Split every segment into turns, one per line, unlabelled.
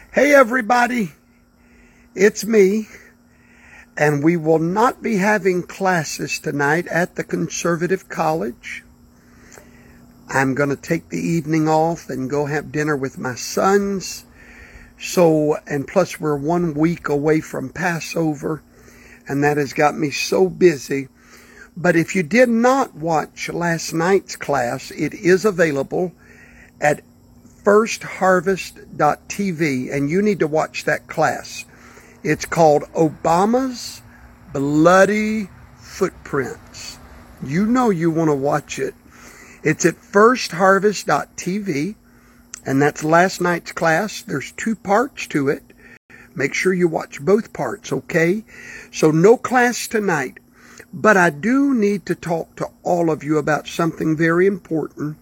Hey everybody, it's me, and we will not be having classes tonight at the Conservative College. I'm going to take the evening off and go have dinner with my sons. And plus we're 1 week away from Passover, and that has got me so busy. But if you did not watch last night's class, it is available at firstharvest.tv, and you need to watch that class. It's called Obama's Bloody Footprints. You know you want to watch it. It's at firstharvest.tv, and that's last night's class. There's 2 parts to it. Make sure you watch both parts, okay? So no class tonight, but I do need to talk to all of you about something very important.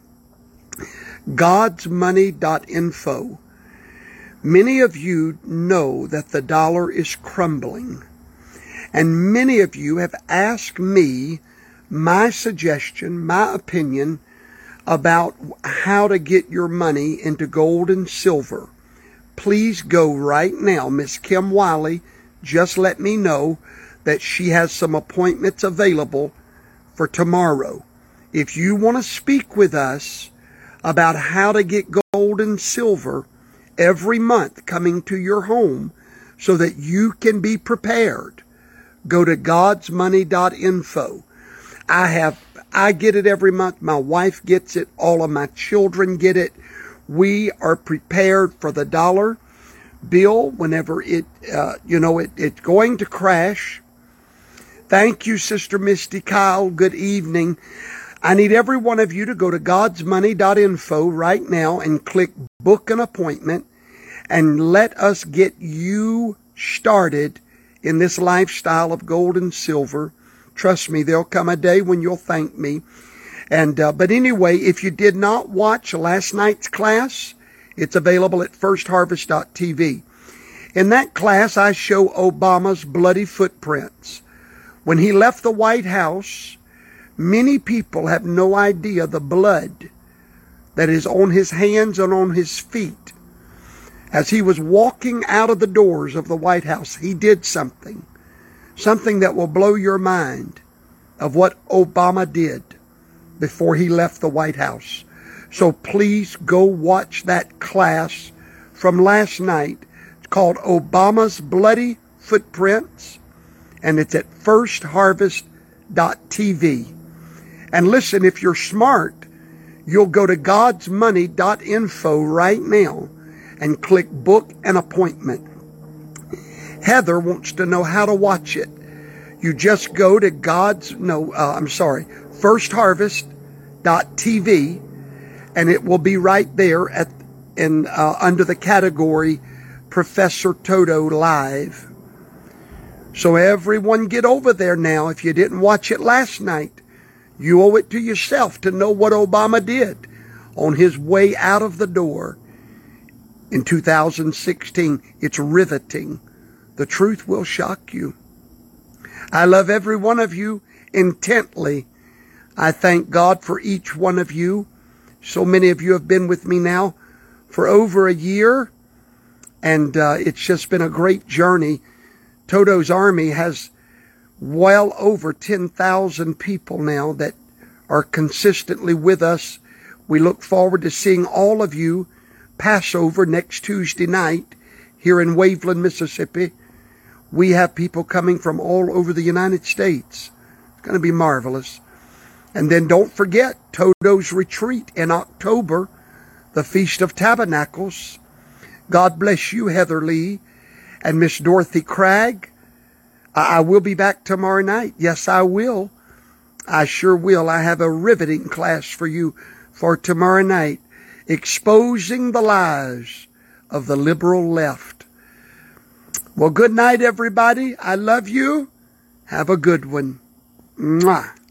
GodsMoney.info. Many of you know that the dollar is crumbling, and many of you have asked me my suggestion, my opinion about how to get your money into gold and silver. Please go right now. Miss Kim Wiley just let me know that she has some appointments available for tomorrow. If you want to speak with us about how to get gold and silver every month coming to your home so that you can be prepared, go to godsmoney.info. I get it every month. My wife gets it. All of my children get it. We are prepared for the dollar bill whenever it's going to crash. Thank you, Sister Misty Kyle. Good evening. I need every one of you to go to godsmoney.info right now and click book an appointment, and let us get you started in this lifestyle of gold and silver. Trust me, there'll come a day when you'll thank me. But anyway, if you did not watch last night's class, it's available at firstharvest.tv. In that class, I show Obama's bloody footprints. When he left the White House, many people have no idea the blood that is on his hands and on his feet. As he was walking out of the doors of the White House, he did something that will blow your mind of what Obama did before he left the White House. So please go watch that class from last night. It's called Obama's Bloody Footprints, and it's at firstharvest.tv. And listen, if you're smart, you'll go to godsmoney.info right now and click book an appointment. Heather wants to know how to watch it. You just go to firstharvest.tv, and it will be right there under the category Professor Toto Live. So everyone get over there now. If you didn't watch it last night, you owe it to yourself to know what Obama did on his way out of the door in 2016. It's riveting. The truth will shock you. I love every one of you intently. I thank God for each one of you. So many of you have been with me now for over a year, and it's just been a great journey. Toto's Army has well over 10,000 people now that are consistently with us. We look forward to seeing all of you Passover next Tuesday night here in Waveland, Mississippi. We have people coming from all over the United States. It's going to be marvelous. And then don't forget Toto's retreat in October, the Feast of Tabernacles. God bless you, Heather Lee and Miss Dorothy Craig. I will be back tomorrow night. Yes, I will. I sure will. I have a riveting class for you for tomorrow night, exposing the lies of the liberal left. Well, good night, everybody. I love you. Have a good one. Mwah.